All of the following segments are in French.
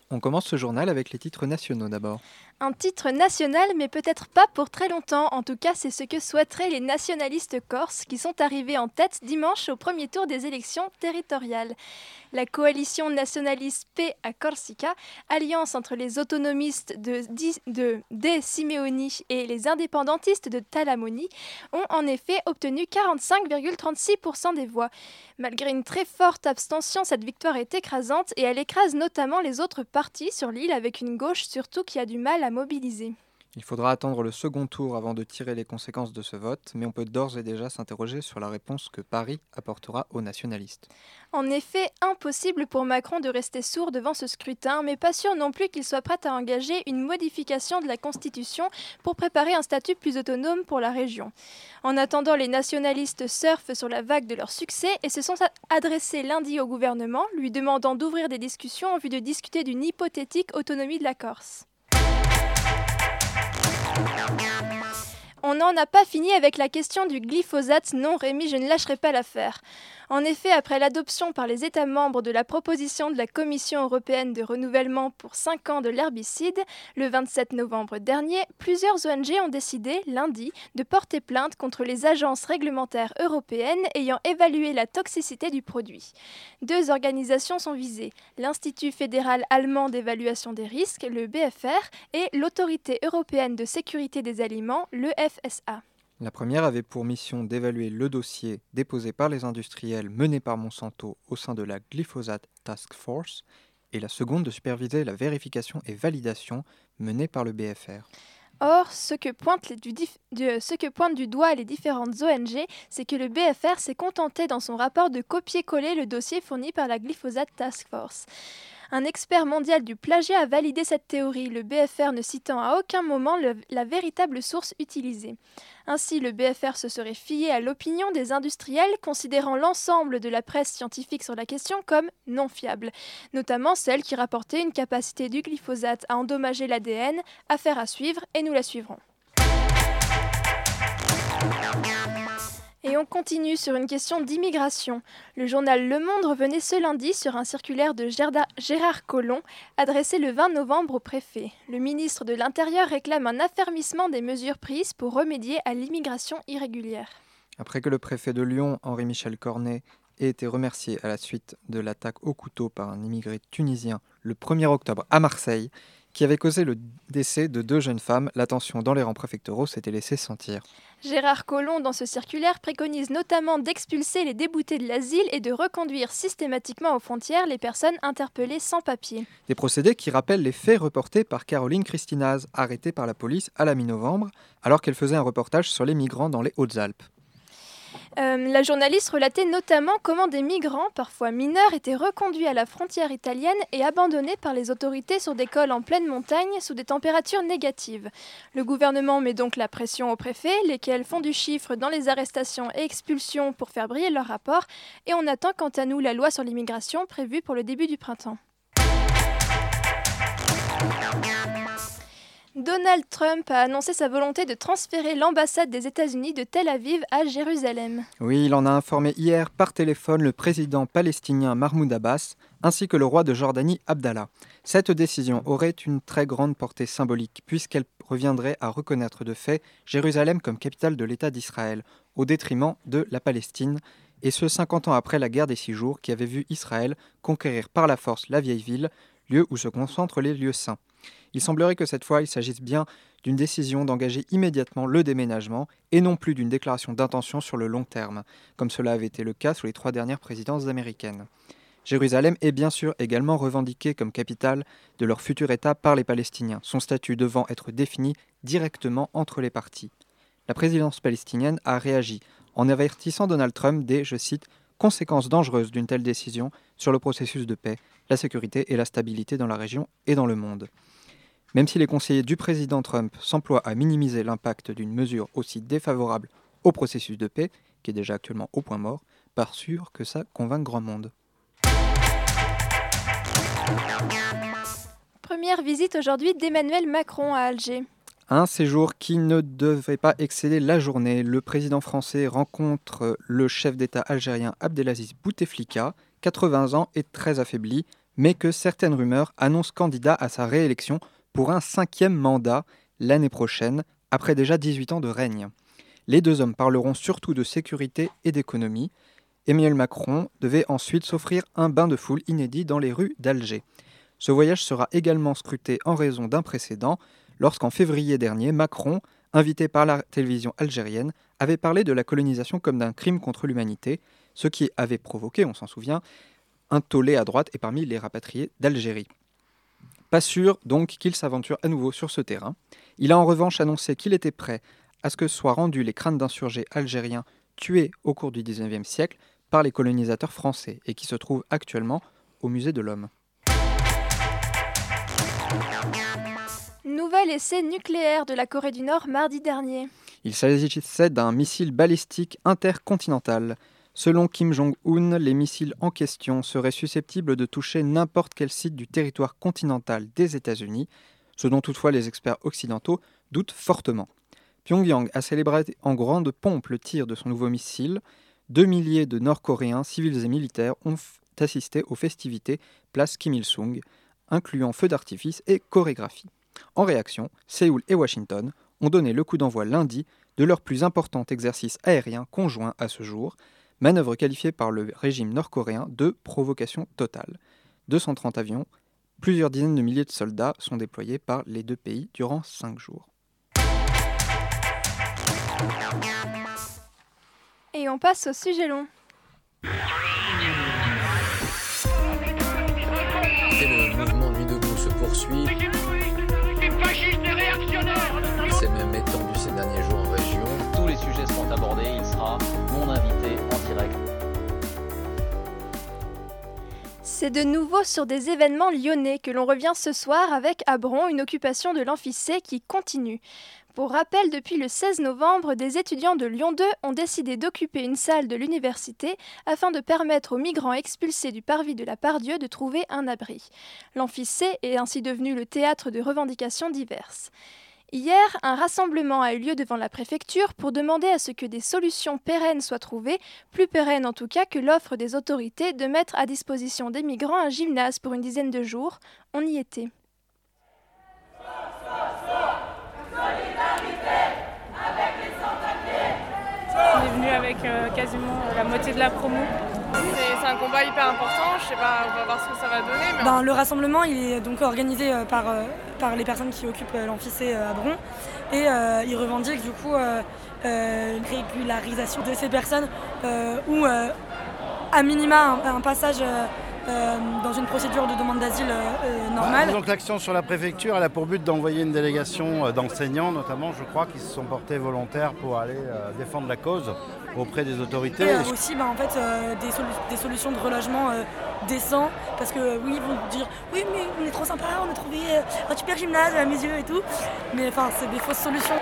On commence ce journal avec les titres nationaux d'abord. Un titre national, mais peut-être pas pour très longtemps. En tout cas, c'est ce que souhaiteraient les nationalistes corses qui sont arrivés en tête dimanche au premier tour des élections territoriales. La coalition nationaliste Paix à Corsica, alliance entre les autonomistes de Simeoni et les indépendantistes de Talamoni, ont en effet obtenu 45,36% des voix. Malgré une très forte abstention, cette victoire est écrasante et elle écrase notamment les autres partis sur l'île avec une gauche surtout qui a du mal à mobiliser. Il faudra attendre le second tour avant de tirer les conséquences de ce vote, mais on peut d'ores et déjà s'interroger sur la réponse que Paris apportera aux nationalistes. En effet, impossible pour Macron de rester sourd devant ce scrutin, mais pas sûr non plus qu'il soit prêt à engager une modification de la Constitution pour préparer un statut plus autonome pour la région. En attendant, les nationalistes surfent sur la vague de leur succès et se sont adressés lundi au gouvernement, lui demandant d'ouvrir des discussions en vue de discuter d'une hypothétique autonomie de la Corse. On n'en a pas fini avec la question du glyphosate. Non, Rémi, je ne lâcherai pas l'affaire. En effet, après l'adoption par les États membres de la proposition de la Commission européenne de renouvellement pour 5 ans de l'herbicide, le 27 novembre dernier, plusieurs ONG ont décidé, lundi, de porter plainte contre les agences réglementaires européennes ayant évalué la toxicité du produit. 2 organisations sont visées, l'Institut fédéral allemand d'évaluation des risques, le BfR, et l'Autorité européenne de sécurité des aliments, le FSA. La première avait pour mission d'évaluer le dossier déposé par les industriels mené par Monsanto au sein de la Glyphosate Task Force et la seconde de superviser la vérification et validation menée par le BfR. Or, ce que pointent du doigt les différentes ONG, c'est que le BfR s'est contenté dans son rapport de copier-coller le dossier fourni par la Glyphosate Task Force. Un expert mondial du plagiat a validé cette théorie, le BfR ne citant à aucun moment la véritable source utilisée. Ainsi, le BfR se serait fié à l'opinion des industriels, considérant l'ensemble de la presse scientifique sur la question comme non fiable, notamment celle qui rapportait une capacité du glyphosate à endommager l'ADN, affaire à suivre, et nous la suivrons. Et on continue sur une question d'immigration. Le journal Le Monde revenait ce lundi sur un circulaire de Gérard Collomb, adressé le 20 novembre au préfet. Le ministre de l'Intérieur réclame un affermissement des mesures prises pour remédier à l'immigration irrégulière. Après que le préfet de Lyon, Henri-Michel Cornet, ait été remercié à la suite de l'attaque au couteau par un immigré tunisien le 1er octobre à Marseille, qui avait causé le décès de 2 jeunes femmes, la tension dans les rangs préfectoraux s'était laissée sentir. Gérard Collomb, dans ce circulaire, préconise notamment d'expulser les déboutés de l'asile et de reconduire systématiquement aux frontières les personnes interpellées sans papier. Des procédés qui rappellent les faits reportés par Caroline Christinaz, arrêtée par la police à la mi-novembre, alors qu'elle faisait un reportage sur les migrants dans les Hautes-Alpes. La journaliste relatait notamment comment des migrants, parfois mineurs, étaient reconduits à la frontière italienne et abandonnés par les autorités sur des cols en pleine montagne sous des températures négatives. Le gouvernement met donc la pression aux préfets, lesquels font du chiffre dans les arrestations et expulsions pour faire briller leur rapport, et on attend quant à nous la loi sur l'immigration prévue pour le début du printemps. Donald Trump a annoncé sa volonté de transférer l'ambassade des États-Unis de Tel Aviv à Jérusalem. Oui, il en a informé hier par téléphone le président palestinien Mahmoud Abbas, ainsi que le roi de Jordanie Abdallah. Cette décision aurait une très grande portée symbolique, puisqu'elle reviendrait à reconnaître de fait Jérusalem comme capitale de l'État d'Israël, au détriment de la Palestine, et ce 50 ans après la guerre des 6 jours qui avait vu Israël conquérir par la force la vieille ville, lieu où se concentrent les lieux saints. Il semblerait que cette fois, il s'agisse bien d'une décision d'engager immédiatement le déménagement et non plus d'une déclaration d'intention sur le long terme, comme cela avait été le cas sous les 3 dernières présidences américaines. Jérusalem est bien sûr également revendiquée comme capitale de leur futur État par les Palestiniens, son statut devant être défini directement entre les parties. La présidence palestinienne a réagi en avertissant Donald Trump des, je cite, conséquences dangereuses d'une telle décision sur le processus de paix, la sécurité et la stabilité dans la région et dans le monde. Même si les conseillers du président Trump s'emploient à minimiser l'impact d'une mesure aussi défavorable au processus de paix, qui est déjà actuellement au point mort, pas sûr que ça convainque grand monde. Première visite aujourd'hui d'Emmanuel Macron à Alger. Un séjour qui ne devait pas excéder la journée. Le président français rencontre le chef d'État algérien Abdelaziz Bouteflika, 80 ans et très affaibli, mais que certaines rumeurs annoncent candidat à sa réélection pour un 5e mandat l'année prochaine, après déjà 18 ans de règne. Les deux hommes parleront surtout de sécurité et d'économie. Emmanuel Macron devait ensuite s'offrir un bain de foule inédit dans les rues d'Alger. Ce voyage sera également scruté en raison d'un précédent, lorsqu'en février dernier, Macron, invité par la télévision algérienne, avait parlé de la colonisation comme d'un crime contre l'humanité, ce qui avait provoqué, on s'en souvient, un tollé à droite et parmi les rapatriés d'Algérie. Pas sûr donc qu'il s'aventure à nouveau sur ce terrain. Il a en revanche annoncé qu'il était prêt à ce que soient rendus les crânes d'insurgés algériens tués au cours du XIXe siècle par les colonisateurs français et qui se trouvent actuellement au Musée de l'Homme. Nouvel essai nucléaire de la Corée du Nord mardi dernier. Il s'agissait d'un missile balistique intercontinental. Selon Kim Jong-un, les missiles en question seraient susceptibles de toucher n'importe quel site du territoire continental des États-Unis, ce dont toutefois les experts occidentaux doutent fortement. Pyongyang a célébré en grande pompe le tir de son nouveau missile. 2 milliers de Nord-Coréens, civils et militaires, ont assisté aux festivités place Kim Il-sung, incluant feux d'artifice et chorégraphie. En réaction, Séoul et Washington ont donné le coup d'envoi lundi de leur plus important exercice aérien conjoint à ce jour, manœuvre qualifiée par le régime nord-coréen de provocation totale. 230 avions, plusieurs dizaines de milliers de soldats sont déployés par les deux pays durant 5 jours. Et on passe au sujet long. Et le mouvement Nuit debout se poursuit. Il s'est même étendu ces derniers jours en région. Tous les sujets seront abordés, il sera mon invité en direct. C'est de nouveau sur des événements lyonnais que l'on revient ce soir avec à Bron une occupation de l'Amphi-C qui continue. Pour rappel, depuis le 16 novembre, des étudiants de Lyon 2 ont décidé d'occuper une salle de l'université afin de permettre aux migrants expulsés du parvis de la Pardieu de trouver un abri. L'Amphi-C est ainsi devenu le théâtre de revendications diverses. Hier, un rassemblement a eu lieu devant la préfecture pour demander à ce que des solutions pérennes soient trouvées, plus pérennes en tout cas que l'offre des autorités de mettre à disposition des migrants un gymnase pour une dizaine de jours. On y était. On est venu avec quasiment la moitié de la promo. C'est un combat hyper important, je sais pas, on va voir ce que ça va donner. Mais... Le rassemblement il est donc organisé par les personnes qui occupent l'Amphi-C à Bron et ils revendiquent du coup une régularisation de ces personnes ou à minima un passage dans une procédure de demande d'asile normale. Donc l'action sur la préfecture, elle a pour but d'envoyer une délégation d'enseignants notamment, je crois, qui se sont portés volontaires pour aller défendre la cause auprès des autorités. Et aussi des solutions de relogement décents, parce que oui, ils vont dire oui mais on est trop sympa, on a trouvé un super gymnase à mes yeux et tout, mais enfin c'est des fausses solutions.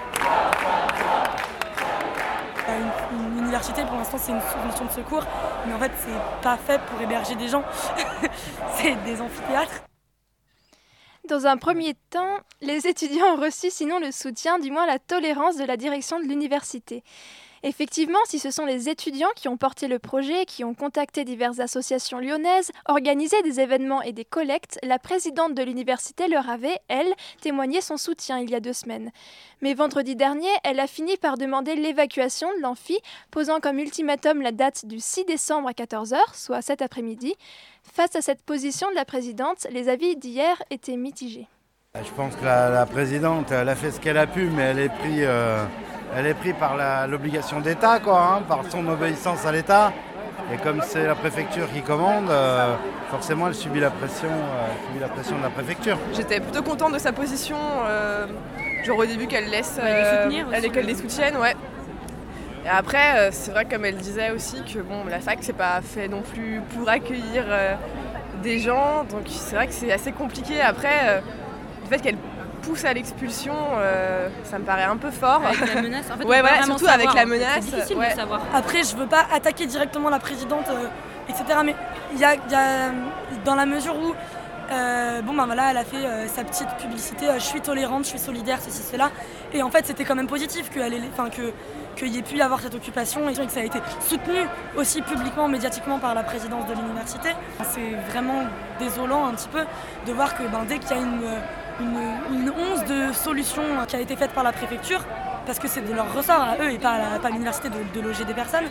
Une université pour l'instant c'est une solution de secours, mais en fait c'est pas fait pour héberger des gens, c'est des amphithéâtres. Dans un premier temps, les étudiants ont reçu sinon le soutien, du moins la tolérance de la direction de l'université. Effectivement, si ce sont les étudiants qui ont porté le projet, qui ont contacté diverses associations lyonnaises, organisé des événements et des collectes, la présidente de l'université leur avait, elle, témoigné son soutien il y a 2 semaines. Mais vendredi dernier, elle a fini par demander l'évacuation de l'amphi, posant comme ultimatum la date du 6 décembre à 14h, soit cet après-midi. Face à cette position de la présidente, les avis d'hier étaient mitigés. Je pense que la présidente, elle a fait ce qu'elle a pu, mais elle est prise par l'obligation d'État, par son obéissance à l'État. Et comme c'est la préfecture qui commande, forcément elle subit la pression de la préfecture. J'étais plutôt contente de sa position, genre au début qu'elle laisse, qu'elle les soutienne, ouais. Et après, c'est vrai comme elle disait aussi que la fac c'est pas fait non plus pour accueillir des gens, donc c'est vrai que c'est assez compliqué. Après, le fait qu'elle pousse à l'expulsion, ça me paraît un peu fort. Avec la menace, en fait, ouais, voilà, surtout avec la menace. C'est difficile de savoir. Après, je veux pas attaquer directement la présidente, etc. Mais il y a dans la mesure où, elle a fait sa petite publicité. Je suis tolérante, je suis solidaire, ceci, cela. Et en fait, c'était quand même positif qu'il y ait pu y avoir cette occupation et que ça a été soutenu aussi publiquement, médiatiquement par la présidence de l'université. C'est vraiment désolant un petit peu de voir que dès qu'il y a une once de solution qui a été faite par la préfecture, parce que c'est de leur ressort à eux et pas à l'université de loger des personnes,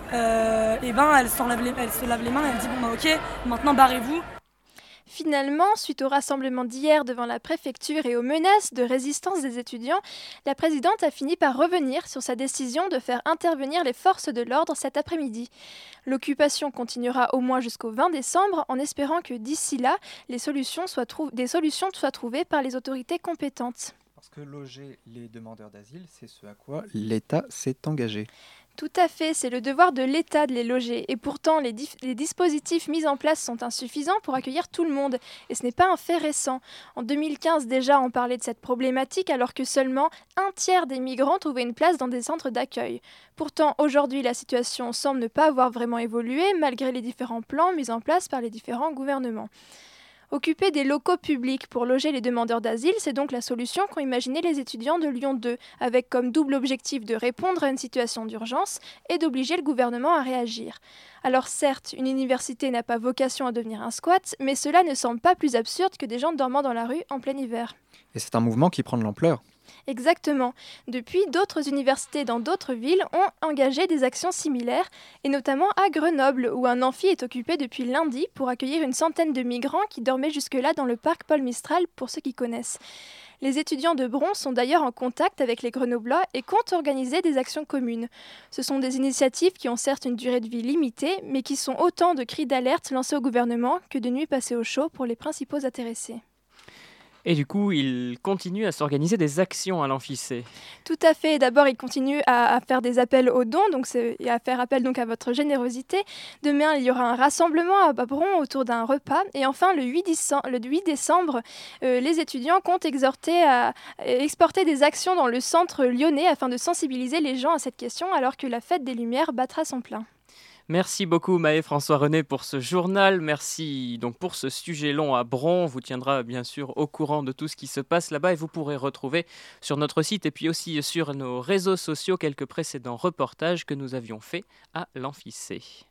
elle se lave les mains et elle dit ok, maintenant barrez-vous. Finalement, suite au rassemblement d'hier devant la préfecture et aux menaces de résistance des étudiants, la présidente a fini par revenir sur sa décision de faire intervenir les forces de l'ordre cet après-midi. L'occupation continuera au moins jusqu'au 20 décembre en espérant que d'ici là, des solutions soient trouvées par les autorités compétentes. Parce que loger les demandeurs d'asile, c'est ce à quoi l'État s'est engagé. Tout à fait, c'est le devoir de l'État de les loger. Et pourtant, les dispositifs mis en place sont insuffisants pour accueillir tout le monde. Et ce n'est pas un fait récent. En 2015 déjà, on parlait de cette problématique alors que seulement 1/3 des migrants trouvaient une place dans des centres d'accueil. Pourtant, aujourd'hui, la situation semble ne pas avoir vraiment évolué malgré les différents plans mis en place par les différents gouvernements. Occuper des locaux publics pour loger les demandeurs d'asile, c'est donc la solution qu'ont imaginé les étudiants de Lyon 2, avec comme double objectif de répondre à une situation d'urgence et d'obliger le gouvernement à réagir. Alors certes, une université n'a pas vocation à devenir un squat, mais cela ne semble pas plus absurde que des gens dormant dans la rue en plein hiver. Et c'est un mouvement qui prend de l'ampleur. Exactement. Depuis, d'autres universités dans d'autres villes ont engagé des actions similaires, et notamment à Grenoble, où un amphi est occupé depuis lundi pour accueillir une centaine de migrants qui dormaient jusque-là dans le parc Paul Mistral, pour ceux qui connaissent. Les étudiants de Bron sont d'ailleurs en contact avec les Grenoblois et comptent organiser des actions communes. Ce sont des initiatives qui ont certes une durée de vie limitée, mais qui sont autant de cris d'alerte lancés au gouvernement que de nuits passées au chaud pour les principaux intéressés. Et du coup, il continue à s'organiser des actions à l'Amphicé. Tout à fait. D'abord, il continue à faire des appels aux dons, et à faire appel donc à votre générosité. Demain, il y aura un rassemblement à Bron autour d'un repas. Et enfin, le 8 décembre, les étudiants comptent exporter des actions dans le centre lyonnais afin de sensibiliser les gens à cette question, alors que la fête des Lumières battra son plein. Merci beaucoup Maë-François-René pour ce journal. Merci donc pour ce sujet long à Bron. On vous tiendra bien sûr au courant de tout ce qui se passe là-bas et vous pourrez retrouver sur notre site et puis aussi sur nos réseaux sociaux quelques précédents reportages que nous avions faits à l'Amphicé.